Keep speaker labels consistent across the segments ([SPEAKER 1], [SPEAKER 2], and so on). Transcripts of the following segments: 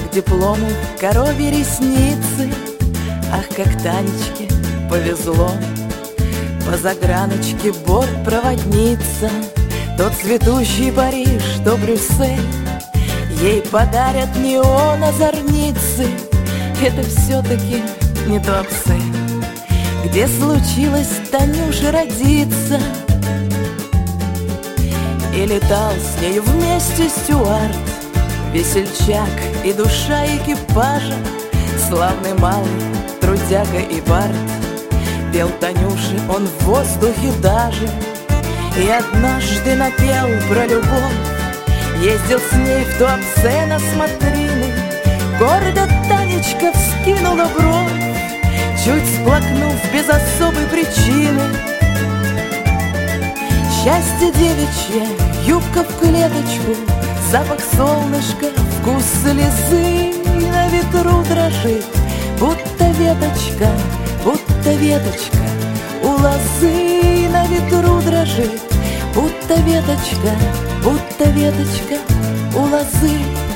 [SPEAKER 1] к диплому коровьи ресницы. Ах, как Танечке повезло, по заграночке бортпроводница. То цветущий Париж, то Брюссель, ей подарят неон-озорницы. Это все-таки не Туапсе, где случилось Танюше родиться. И летал с нею вместе стюард, весельчак и душа экипажа, славный малый трудяга и бард. Пел Танюше он в воздухе даже, и однажды напел про любовь. Ездил с ней в Туапсе на смотрины, гордо Танечка вскинула бровь, чуть сплакнув без особой причины. Счастье девичье, юбка в клеточку, запах солнышка, вкус слезы на ветру дрожит, будто веточка у лозы на ветру дрожит, будто веточка у лозы.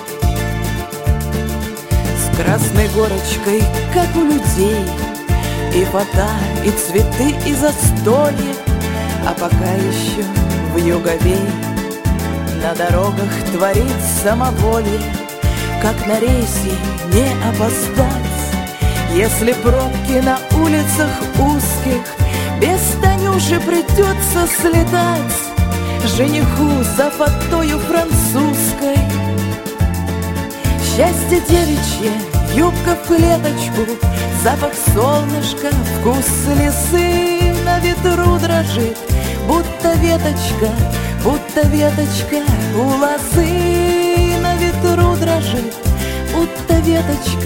[SPEAKER 1] С красной горочкой, как у людей, и фата, и цветы, и застолье. А пока еще вьюга-вей на дорогах творит самоволие. Как на рейсе не опоздать, если пробки на улицах узких? Без Танюши придется слетать жениху за фатою французской. Счастье девичье, юбка в клеточку, запах солнышка, вкус слезы на ветру дрожит, будто веточка у лозы на ветру дрожит, будто веточка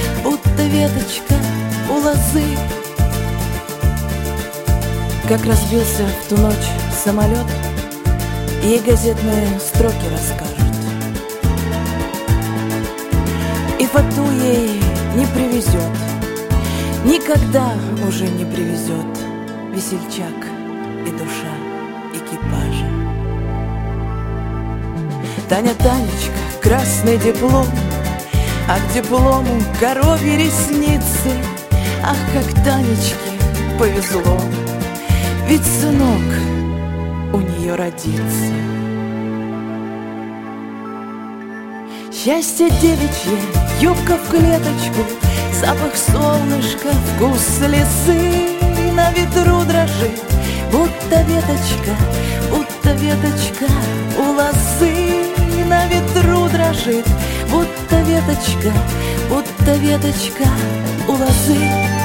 [SPEAKER 1] у лозы. Как разбился в ту ночь самолет, ей газетные строки расскажут. И фату ей не привезет, никогда уже не привезет весельчак и душа экипажа. Таня, Танечка, красный диплом, а к диплому коровьи ресницы. Ах, как Танечке повезло, ведь сынок у нее родится. Счастье девичье, юбка в клеточку, запах солнышка, вкус слезы на ветру дрожит, будто веточка у лозы на ветру дрожит, будто веточка у лозы.